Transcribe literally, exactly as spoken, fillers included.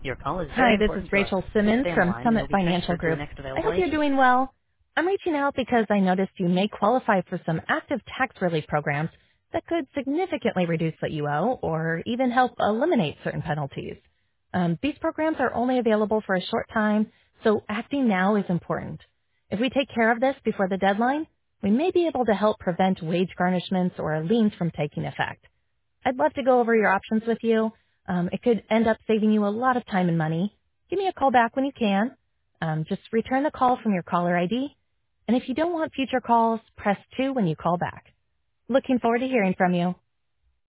Your call is very Hi, this is important to us. Rachel Please Simmons stay on the from line and Summit you'll be Financial transferred to the Group. next I available hope you're agent. doing well. I'm reaching out because I noticed you may qualify for some active tax relief programs that could significantly reduce what you owe or even help eliminate certain penalties. Um, these programs are only available for a short time, so acting now is important. If we take care of this before the deadline, we may be able to help prevent wage garnishments or liens from taking effect. I'd love to go over your options with you. Um, it could end up saving you a lot of time and money. Give me a call back when you can. Um, just return the call from your caller I D. And if you don't want future calls, press two when you call back. Looking forward to hearing from you.